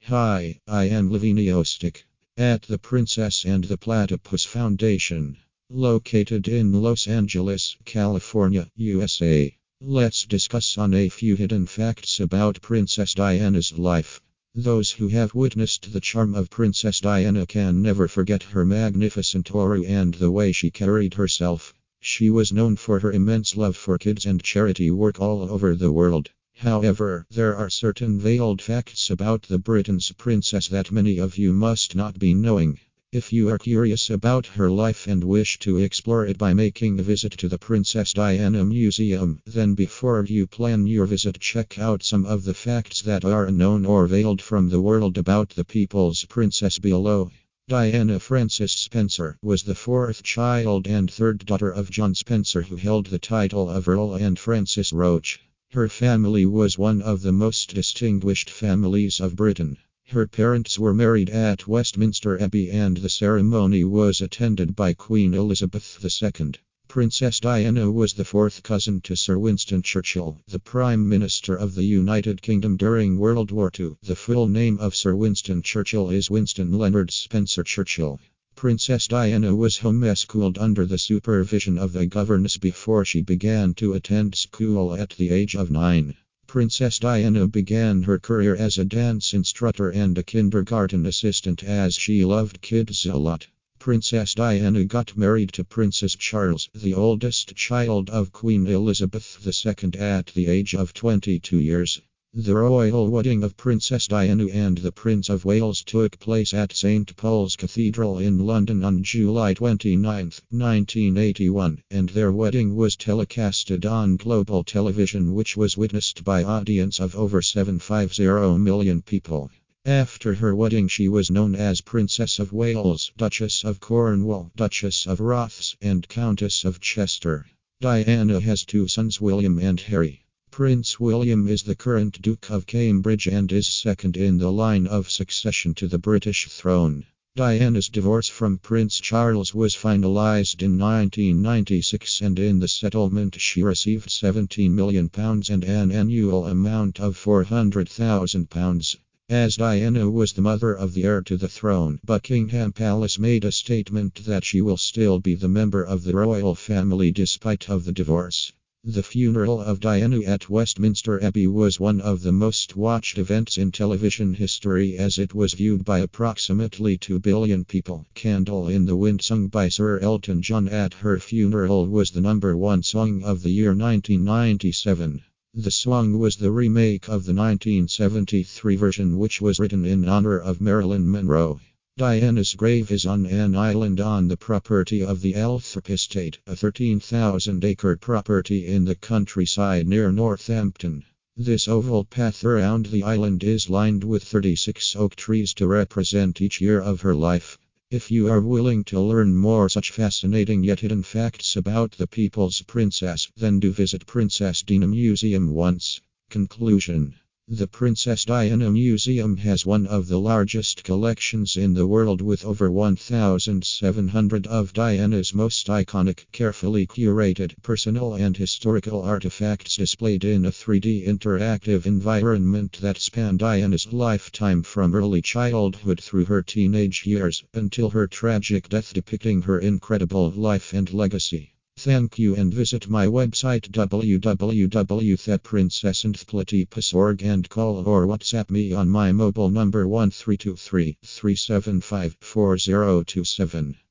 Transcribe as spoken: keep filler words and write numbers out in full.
Hi, I am Lavinia Ostick at the Princess and the Platypus Foundation, located in Los Angeles, California, U S A. Let's discuss on a few hidden facts about Princess Diana's life. Those who have witnessed the charm of Princess Diana can never forget her magnificent aura and the way she carried herself. She was known for her immense love for kids and charity work all over the world. However, there are certain veiled facts about the Britain's princess that many of you must not be knowing. If you are curious about her life and wish to explore it by making a visit to the Princess Diana Museum, then before you plan your visit, check out some of the facts that are unknown or veiled from the world about the people's princess below. Diana Frances Spencer was the fourth child and third daughter of John Spencer, who held the title of Earl, and Frances Roche. Her family was one of the most distinguished families of Britain. Her parents were married at Westminster Abbey, and the ceremony was attended by Queen Elizabeth the Second. Princess Diana was the fourth cousin to Sir Winston Churchill, the Prime Minister of the United Kingdom during World War Two. The full name of Sir Winston Churchill is Winston Leonard Spencer Churchill. Princess Diana was homeschooled under the supervision of a governess before she began to attend school at the age of nine. Princess Diana began her career as a dance instructor and a kindergarten assistant, as she loved kids a lot. Princess Diana got married to Prince Charles, the oldest child of Queen Elizabeth the Second, at the age of twenty-two years. The royal wedding of Princess Diana and the Prince of Wales took place at Saint Paul's Cathedral in London on July twenty-ninth, nineteen eighty-one, and their wedding was telecasted on global television, which was witnessed by an audience of over seven hundred fifty million people. After her wedding, she was known as Princess of Wales, Duchess of Cornwall, Duchess of Rothes, and Countess of Chester. Diana has two sons, William and Harry. Prince William is the current Duke of Cambridge and is second in the line of succession to the British throne. Diana's divorce from Prince Charles was finalized in nineteen ninety-six, and in the settlement she received seventeen million pounds and an annual amount of four hundred thousand pounds. As Diana was the mother of the heir to the throne, Buckingham Palace made a statement that she will still be the member of the royal family despite of the divorce. The funeral of Diana at Westminster Abbey was one of the most watched events in television history, as it was viewed by approximately two billion people. Candle in the Wind, sung by Sir Elton John at her funeral, was the number one song of the year nineteen ninety-seven. The song was the remake of the nineteen seventy-three version, which was written in honor of Marilyn Monroe. Diana's grave is on an island on the property of the Althorp Estate, a thirteen thousand acre property in the countryside near Northampton. This oval path around the island is lined with thirty-six oak trees to represent each year of her life. If you are willing to learn more such fascinating yet hidden facts about the people's princess, then do visit Princess Diana Museum once. Conclusion: the Princess Diana Museum has one of the largest collections in the world, with over one thousand seven hundred of Diana's most iconic, carefully curated, personal and historical artifacts displayed in a three D interactive environment that span Diana's lifetime from early childhood through her teenage years until her tragic death, depicting her incredible life and legacy. Thank you, and visit my website w w w dot the princess and platypus dot org and call or WhatsApp me on my mobile number one three two three, three seven five, four zero two seven.